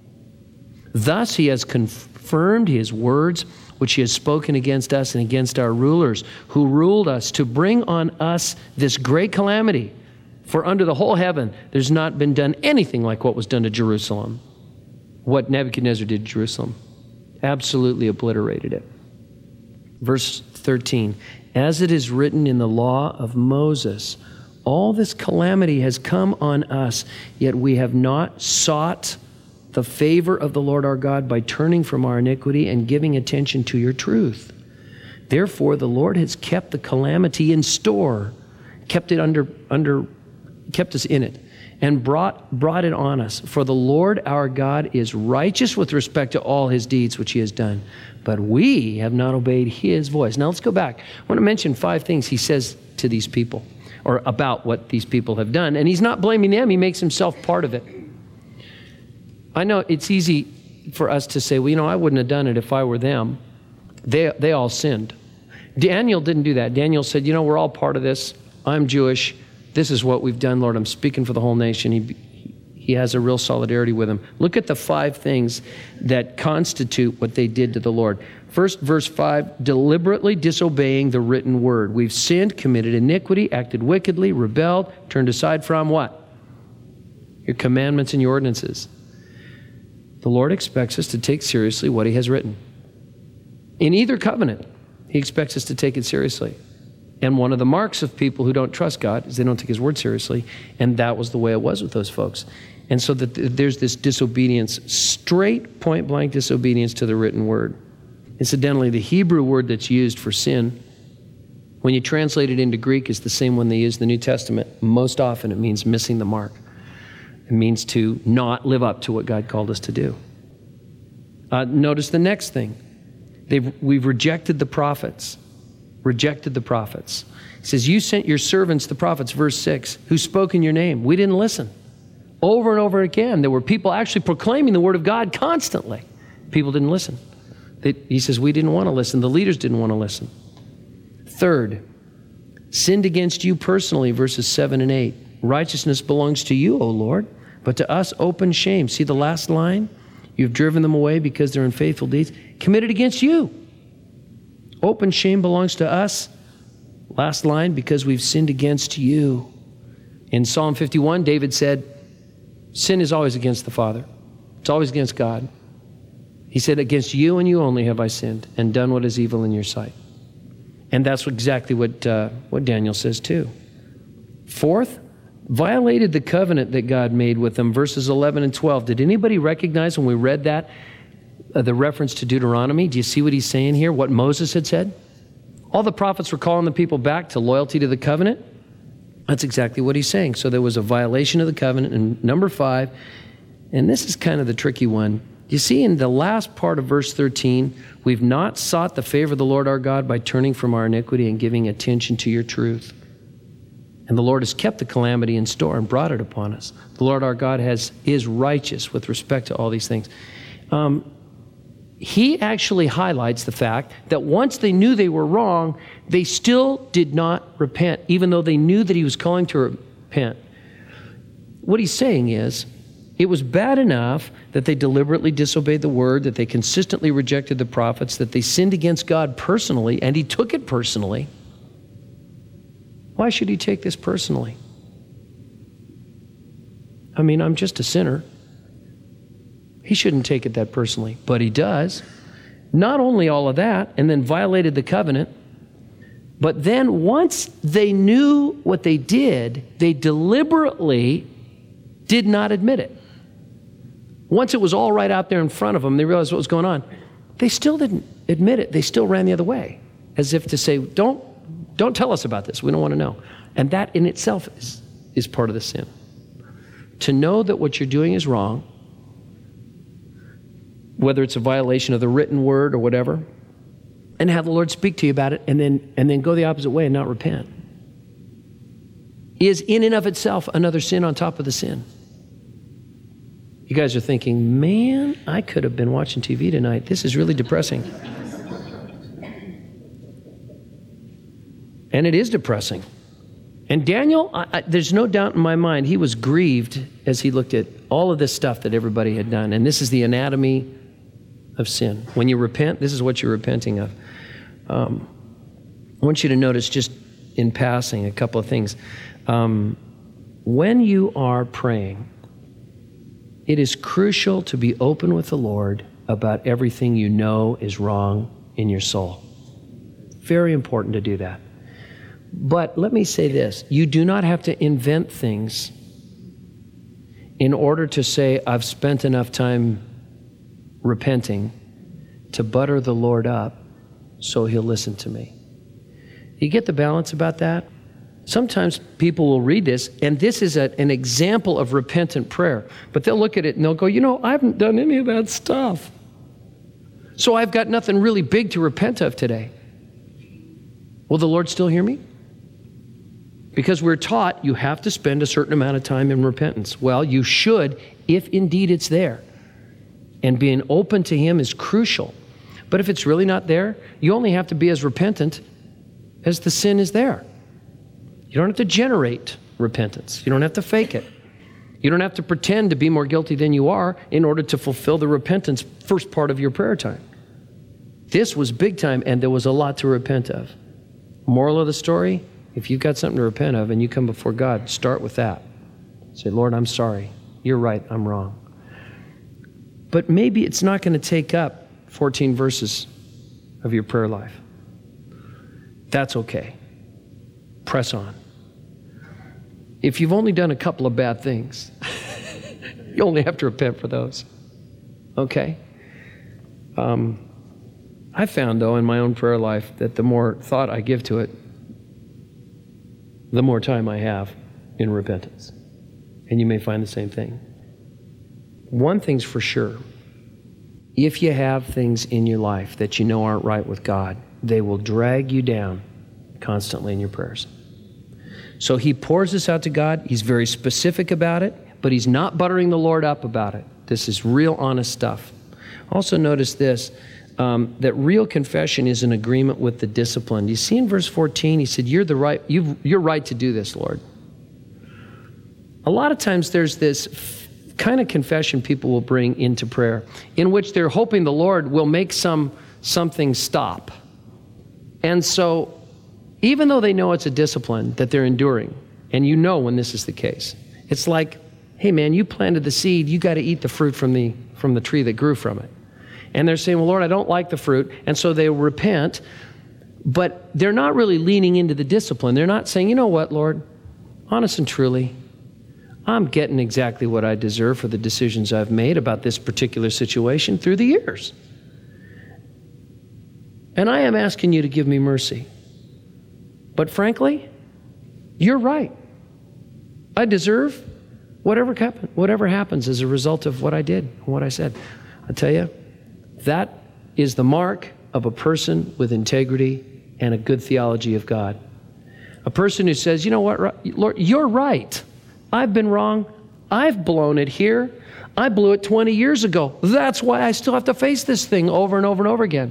Thus he has confirmed his words, which he has spoken against us and against our rulers who ruled us, to bring on us this great calamity. For under the whole heaven there's not been done anything like what was done to Jerusalem. what Nebuchadnezzar did to Jerusalem. Absolutely obliterated it. Verse 13, as it is written in the law of Moses, all this calamity has come on us, yet we have not sought the favor of the Lord our God by turning from our iniquity and giving attention to your truth. Therefore, the Lord has kept the calamity in store, kept us in it, and brought it on us. For the Lord our God is righteous with respect to all his deeds which he has done, but we have not obeyed his voice. Now let's go back. I want to mention 5 things he says to these people, or about what these people have done. And he's not blaming them. He makes himself part of it. I know it's easy for us to say, well, I wouldn't have done it if I were them. They all sinned. Daniel didn't do that. Daniel said, we're all part of this. I'm Jewish. This is what we've done, Lord. I'm speaking for the whole nation. He has a real solidarity with him. Look at the 5 things that constitute what they did to the Lord. First, verse 5, deliberately disobeying the written word. We've sinned, committed iniquity, acted wickedly, rebelled, turned aside from what? Your commandments and your ordinances. The Lord expects us to take seriously what he has written. In either covenant, he expects us to take it seriously. And one of the marks of people who don't trust God is they don't take his word seriously. And that was the way it was with those folks. And so that there's this disobedience, straight point-blank disobedience to the written word. Incidentally, the Hebrew word that's used for sin, when you translate it into Greek, is the same one they use in the New Testament. Most often it means missing the mark. It means to not live up to what God called us to do. Notice the next thing. We've rejected the prophets. Rejected the prophets. He says, you sent your servants, the prophets, verse 6, who spoke in your name. We didn't listen. Over and over again, there were people actually proclaiming the word of God constantly. People didn't listen. He says, we didn't want to listen. The leaders didn't want to listen. Third, sinned against you personally, verses 7 and 8. Righteousness belongs to you, O Lord, but to us open shame. See the last line? You've driven them away because they're unfaithful deeds. Committed against you. Open shame belongs to us. Last line, because we've sinned against you. In Psalm 51, David said, sin is always against the Father. It's always against God. He said, against you and you only have I sinned and done what is evil in your sight. And that's exactly what Daniel says too. Fourth, violated the covenant that God made with them, verses 11 and 12. Did anybody recognize when we read that, the reference to Deuteronomy? Do you see what he's saying here, what Moses had said? All the prophets were calling the people back to loyalty to the covenant. That's exactly what he's saying. So there was a violation of the covenant. And number 5, and this is kind of the tricky one. You see in the last part of verse 13, we've not sought the favor of the Lord our God by turning from our iniquity and giving attention to your truth. And the Lord has kept the calamity in store and brought it upon us. The Lord our God is righteous with respect to all these things. He actually highlights the fact that once they knew they were wrong, they still did not repent, even though they knew that he was calling to repent. What he's saying is, it was bad enough that they deliberately disobeyed the word, that they consistently rejected the prophets, that they sinned against God personally, and he took it personally. Why should he take this personally? I mean, I'm just a sinner. He shouldn't take it that personally, but he does. Not only all of that, and then violated the covenant, but then once they knew what they did, they deliberately did not admit it. Once it was all right out there in front of them, they realized what was going on. They still didn't admit it. They still ran the other way, as if to say, don't tell us about this. We don't want to know. And that in itself is part of the sin. To know that what you're doing is wrong, whether it's a violation of the written word or whatever, and have the Lord speak to you about it and then go the opposite way and not repent, is in and of itself another sin on top of the sin. You guys are thinking, man, I could have been watching TV tonight. This is really depressing. And it is depressing. And Daniel, there's no doubt in my mind, he was grieved as he looked at all of this stuff that everybody had done. And this is the anatomy of sin. When you repent, this is what you're repenting of. I want you to notice just in passing a couple of things. When you are praying, It is crucial to be open with the Lord about everything you know is wrong in your soul. Very important to do that. But let me say this, you do not have to invent things in order to say, I've spent enough time repenting to butter the Lord up so he'll listen to me. You get the balance about that? Sometimes people will read this, and this is an example of repentant prayer, but they'll look at it and they'll go, I haven't done any of that stuff. So I've got nothing really big to repent of today. Will the Lord still hear me? Because we're taught you have to spend a certain amount of time in repentance. Well, you should, if indeed it's there. And being open to him is crucial. But if it's really not there, you only have to be as repentant as the sin is there. You don't have to generate repentance. You don't have to fake it. You don't have to pretend to be more guilty than you are in order to fulfill the repentance first part of your prayer time. This was big time, and there was a lot to repent of. Moral of the story, if you've got something to repent of and you come before God, start with that. Say, Lord, I'm sorry. You're right, I'm wrong. But maybe it's not going to take up 14 verses of your prayer life. That's okay. Press on. If you've only done a couple of bad things, you only have to repent for those. Okay? I found, though, in my own prayer life that the more thought I give to it, the more time I have in repentance. And you may find the same thing. One thing's for sure. If you have things in your life that you know aren't right with God, they will drag you down constantly in your prayers. So he pours this out to God. He's very specific about it, but he's not buttering the Lord up about it. This is real honest stuff. Also notice this, that real confession is an agreement with the discipline. You see in verse 14, he said, you're right to do this, Lord. A lot of times there's this kind of confession people will bring into prayer in which they're hoping the Lord will make something stop. And so even though they know it's a discipline that they're enduring, and you know when this is the case, it's like, hey man, you planted the seed, you got to eat the fruit from the tree that grew from it. And they're saying, well, Lord, I don't like the fruit. And so they repent, but they're not really leaning into the discipline. They're not saying, you know what, Lord, honest and truly, I'm getting exactly what I deserve for the decisions I've made about this particular situation through the years. And I am asking you to give me mercy. But frankly, you're right. I deserve whatever happens as a result of what I did and what I said. I tell you, that is the mark of a person with integrity and a good theology of God. A person who says, you know what, Lord, you're right. I've been wrong. I've blown it here. I blew it 20 years ago. That's why I still have to face this thing over and over and over again.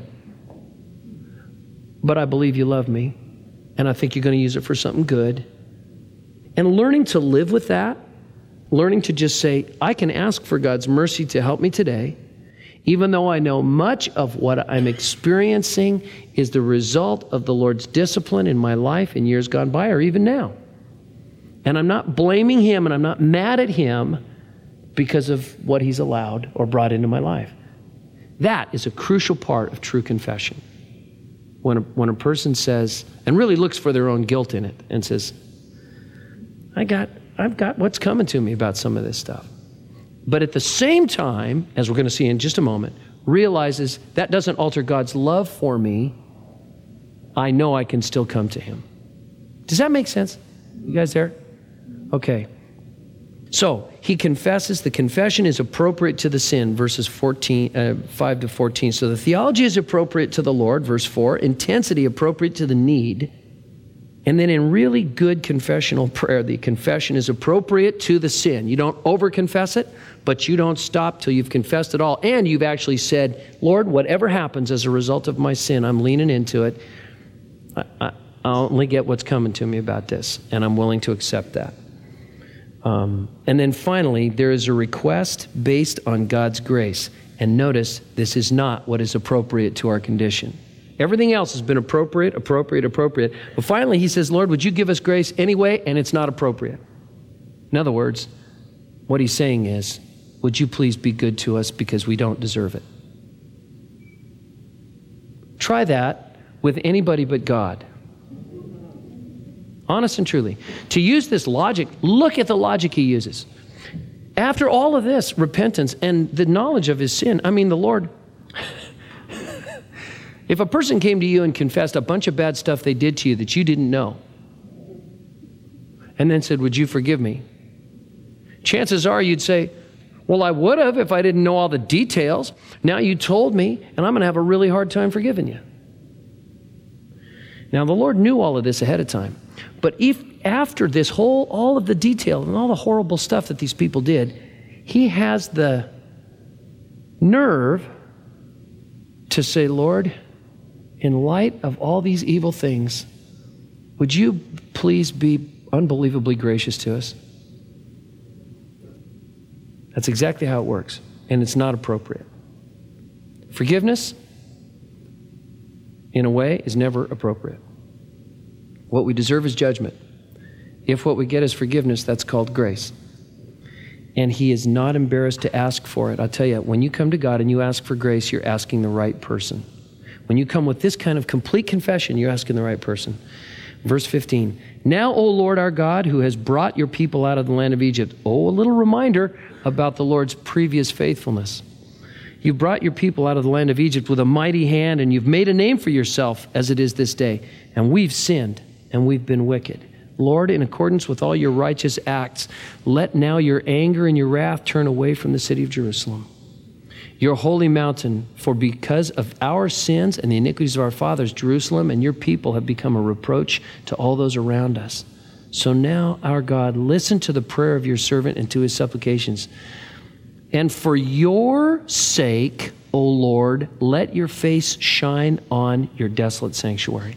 But I believe you love me, and I think you're going to use it for something good. And learning to live with that, learning to just say, I can ask for God's mercy to help me today, even though I know much of what I'm experiencing is the result of the Lord's discipline in my life in years gone by or even now. And I'm not blaming him and I'm not mad at him because of what he's allowed or brought into my life. That is a crucial part of true confession. When a person says, and really looks for their own guilt in it and says, I've got what's coming to me about some of this stuff. But at the same time, as we're going to see in just a moment, realizes that doesn't alter God's love for me. I know I can still come to him. Does that make sense? You guys there? Okay. So he confesses. The confession is appropriate to the sin, verses 5 to 14. So the theology is appropriate to the Lord, verse 4. Intensity appropriate to the need. And then in really good confessional prayer, the confession is appropriate to the sin. You don't over-confess it, but you don't stop till you've confessed it all. And you've actually said, Lord, whatever happens as a result of my sin, I'm leaning into it. I'll only get what's coming to me about this, and I'm willing to accept that. And then finally, there is a request based on God's grace. And notice, this is not what is appropriate to our condition. Everything else has been appropriate. But finally, he says, Lord, would you give us grace anyway? And it's not appropriate. In other words, what he's saying is, would you please be good to us because we don't deserve it? Try that with anybody but God. Honest and truly. To use this logic, look at the logic he uses. After all of this repentance and the knowledge of his sin, I mean, the Lord, if a person came to you and confessed a bunch of bad stuff they did to you that you didn't know, and then said, would you forgive me? Chances are you'd say, well, I would have if I didn't know all the details. Now you told me, and I'm going to have a really hard time forgiving you. Now, the Lord knew all of this ahead of time. But if after this all of the detail and all the horrible stuff that these people did, he has the nerve to say, Lord, in light of all these evil things, would you please be unbelievably gracious to us? That's exactly how it works, and it's not appropriate. Forgiveness, in a way, is never appropriate. What we deserve is judgment. If what we get is forgiveness, that's called grace. And he is not embarrassed to ask for it. I'll tell you, when you come to God and you ask for grace, you're asking the right person. When you come with this kind of complete confession, you're asking the right person. Verse 15, now, O Lord our God, who has brought your people out of the land of Egypt. Oh, a little reminder about the Lord's previous faithfulness. You brought your people out of the land of Egypt with a mighty hand, and you've made a name for yourself as it is this day. And we've sinned, and we've been wicked. Lord, in accordance with all your righteous acts, let now your anger and your wrath turn away from the city of Jerusalem, your holy mountain, for because of our sins and the iniquities of our fathers, Jerusalem and your people have become a reproach to all those around us. So now, our God, listen to the prayer of your servant and to his supplications. And for your sake, O Lord, let your face shine on your desolate sanctuary.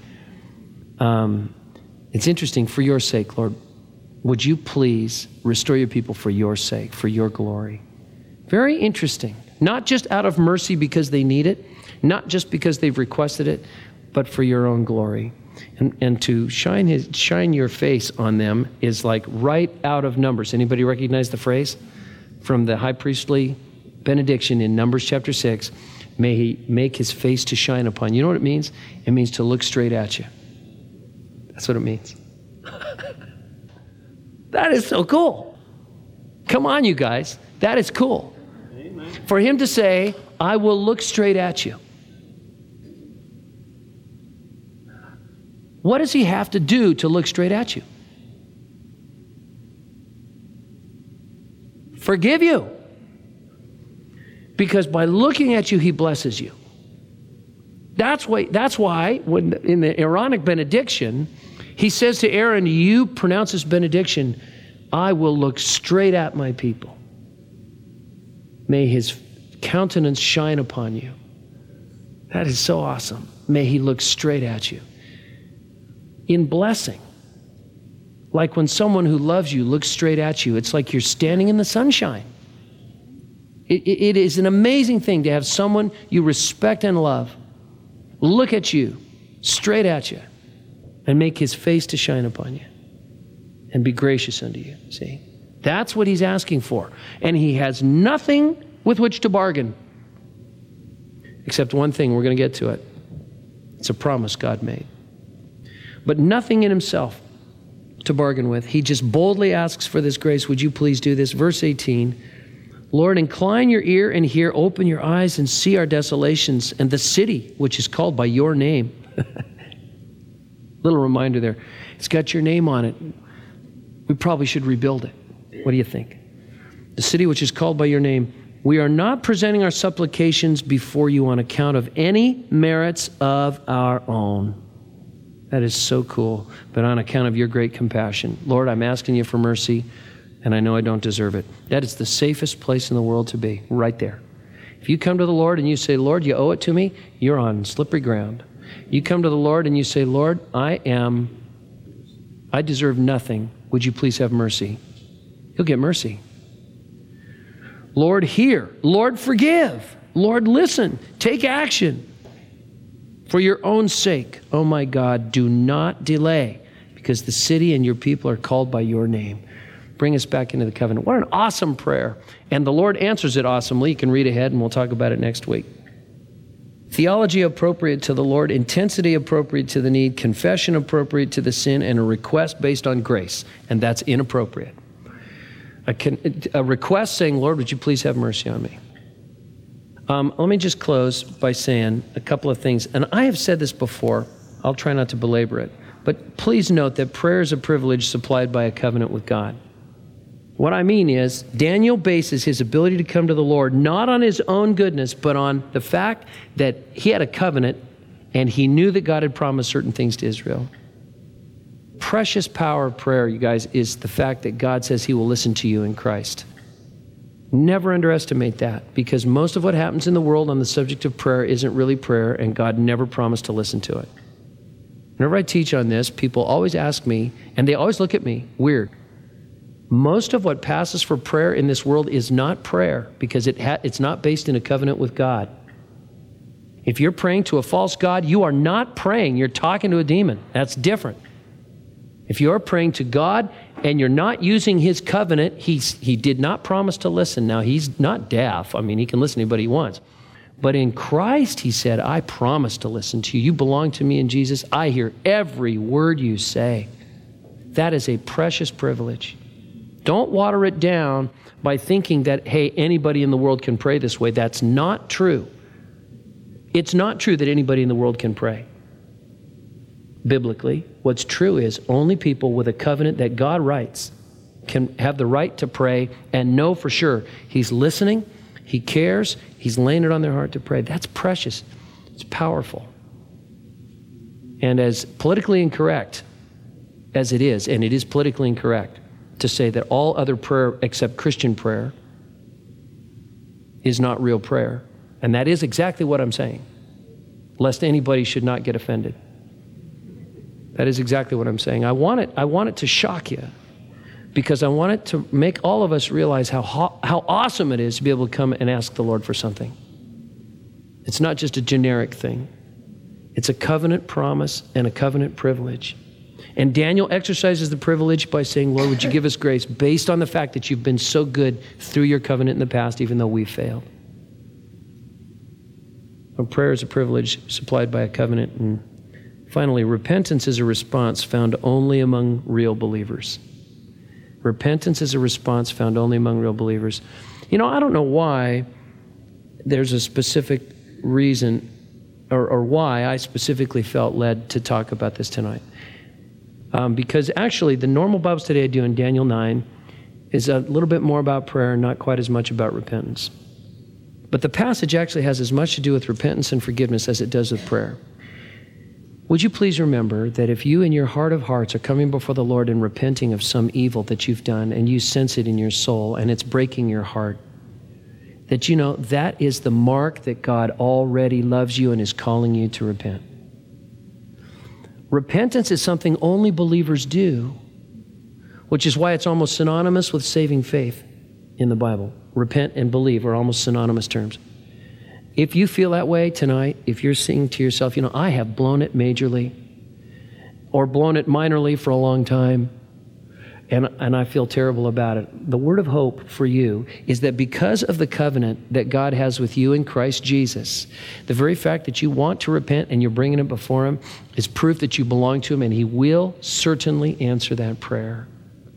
It's interesting, for your sake, Lord, would you please restore your people for your sake, for your glory? Very interesting. Not just out of mercy because they need it, not just because they've requested it, but for your own glory. And to shine your face on them is like right out of Numbers. Anybody recognize the phrase? From the high priestly benediction in Numbers chapter 6, may he make his face to shine upon you. You know what it means? It means to look straight at you. That's what it means. That is so cool. Come on, you guys. That is cool. Amen. For him to say, I will look straight at you. What does he have to do to look straight at you? Forgive you. Because by looking at you, he blesses you. That's why when in the Aaronic benediction, he says to Aaron, you pronounce this benediction, I will look straight at my people. May his countenance shine upon you. That is so awesome. May he look straight at you. In blessing, like when someone who loves you looks straight at you, it's like you're standing in the sunshine. It is an amazing thing to have someone you respect and love look at you, straight at you, and make his face to shine upon you and be gracious unto you. See? That's what he's asking for. And he has nothing with which to bargain except one thing. We're going to get to it. It's a promise God made. But nothing in himself to bargain with. He just boldly asks for this grace. Would you please do this? Verse 18, Lord, incline your ear and hear, open your eyes and see our desolations and the city which is called by your name. Little reminder there. It's got your name on it. We probably should rebuild it. What do you think? The city which is called by your name. We are not presenting our supplications before you on account of any merits of our own. That is so cool. But on account of your great compassion. Lord, I'm asking you for mercy, and I know I don't deserve it. That is the safest place in the world to be, right there. If you come to the Lord and you say, Lord, you owe it to me, you're on slippery ground. You come to the Lord and you say, Lord, I deserve nothing. Would you please have mercy? You'll get mercy. Lord, hear. Lord, forgive. Lord, listen. Take action. For your own sake, oh my God, do not delay, because the city and your people are called by your name. bring us back into the covenant. What an awesome prayer. And the Lord answers it awesomely. You can read ahead and we'll talk about it next week. Theology appropriate to the Lord, intensity appropriate to the need, confession appropriate to the sin, and a request based on grace. And that's inappropriate. A request saying, Lord, would you please have mercy on me? Let me just close by saying a couple of things. And I have said this before. I'll try not to belabor it. But please note that prayer is a privilege supplied by a covenant with God. What I mean is, Daniel bases his ability to come to the Lord not on his own goodness, but on the fact that he had a covenant and he knew that God had promised certain things to Israel. Precious power of prayer, you guys, is the fact that God says he will listen to you in Christ. Never underestimate that, because most of what happens in the world on the subject of prayer isn't really prayer, and God never promised to listen to it. Whenever I teach on this, people always ask me, and they always look at me weird. Most of what passes for prayer in this world is not prayer, because it's not based in a covenant with God. If you're praying to a false god, you are not praying. You're talking to a demon. That's different. If you're praying to God and you're not using his covenant, he did not promise to listen. Now, he's not deaf. I mean, he can listen to anybody he wants. But in Christ, he said, I promise to listen to you. You belong to me in Jesus. I hear every word you say. That is a precious privilege. Don't water it down by thinking that, hey, anybody in the world can pray this way. That's not true. It's not true that anybody in the world can pray. Biblically, what's true is only people with a covenant that God writes can have the right to pray and know for sure he's listening, he cares, he's laying it on their heart to pray. That's precious. It's powerful. And as politically incorrect as it is, and it is politically incorrect to say that all other prayer except Christian prayer is not real prayer, and that is exactly what I'm saying, lest anybody should not get offended. That is exactly what I'm saying. I want it to shock you, because I want it to make all of us realize how awesome it is to be able to come and ask the Lord for something. It's not just a generic thing. It's a covenant promise and a covenant privilege. And Daniel exercises the privilege by saying, Lord, would you give us grace based on the fact that you've been so good through your covenant in the past, even though we've failed. Well, prayer is a privilege supplied by a covenant. And finally, repentance is a response found only among real believers. Repentance is a response found only among real believers. You know, I don't know why there's a specific reason or why I specifically felt led to talk about this tonight. Because actually, the normal Bible study I do in Daniel 9 is a little bit more about prayer and not quite as much about repentance. But the passage actually has as much to do with repentance and forgiveness as it does with prayer. Would you please remember that if you in your heart of hearts are coming before the Lord and repenting of some evil that you've done, and you sense it in your soul and it's breaking your heart, that you know that is the mark that God already loves you and is calling you to repent. Repentance is something only believers do, which is why it's almost synonymous with saving faith in the Bible. Repent and believe are almost synonymous terms. If you feel that way tonight, if you're saying to yourself, you know, I have blown it majorly or blown it minorly for a long time, and I feel terrible about it, the word of hope for you is that because of the covenant that God has with you in Christ Jesus, the very fact that you want to repent and you're bringing it before him is proof that you belong to him, and he will certainly answer that prayer.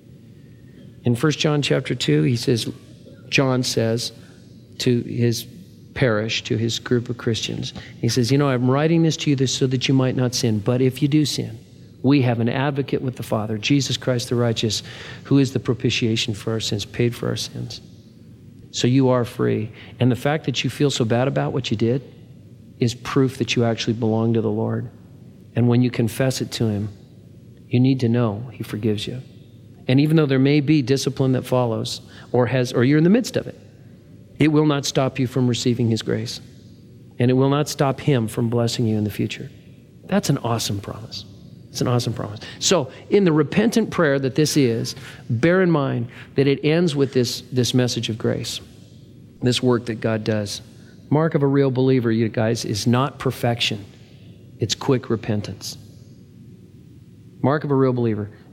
In 1 John chapter 2, John says to his parish, to his group of Christians, he says, you know, I'm writing this to you so that you might not sin, but if you do sin, we have an advocate with the Father, Jesus Christ the righteous, who is the propitiation for our sins, paid for our sins. So you are free. And the fact that you feel so bad about what you did is proof that you actually belong to the Lord. And when you confess it to him, you need to know he forgives you. And even though there may be discipline that follows, or you're in the midst of it, it will not stop you from receiving his grace. And it will not stop him from blessing you in the future. That's an awesome promise. It's an awesome promise. So in the repentant prayer that this is, bear in mind that it ends with this message of grace, this work that God does. Mark of a real believer, you guys, is not perfection. It's quick repentance. Mark of a real believer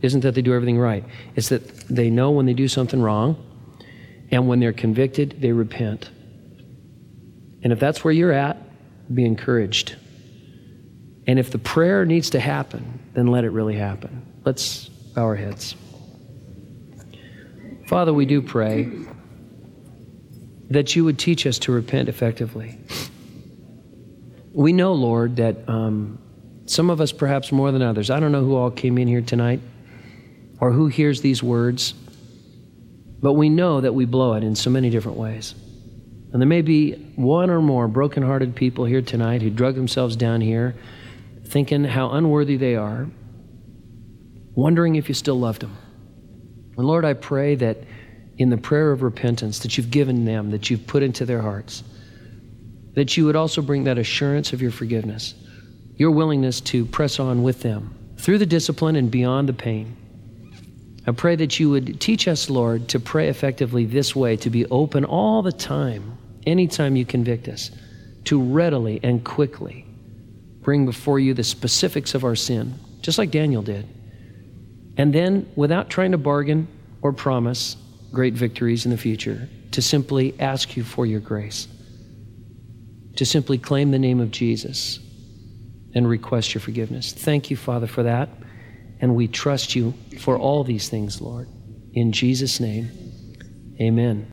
isn't that they do everything right. It's that they know when they do something wrong, and when they're convicted, they repent. And if that's where you're at, be encouraged. And if the prayer needs to happen, then let it really happen. Let's bow our heads. Father, we do pray that you would teach us to repent effectively. We know, Lord, that some of us perhaps more than others, I don't know who all came in here tonight or who hears these words, but we know that we blow it in so many different ways. And there may be one or more brokenhearted people here tonight who drug themselves down here thinking how unworthy they are, wondering if you still loved them. And Lord, I pray that in the prayer of repentance that you've given them, that you've put into their hearts, that you would also bring that assurance of your forgiveness, your willingness to press on with them through the discipline and beyond the pain. I pray that you would teach us, Lord, to pray effectively this way, to be open all the time, anytime you convict us, to readily and quickly bring before you the specifics of our sin, just like Daniel did. And then, without trying to bargain or promise great victories in the future, to simply ask you for your grace, to simply claim the name of Jesus and request your forgiveness. Thank you, Father, for that. And we trust you for all these things, Lord. In Jesus' name, amen.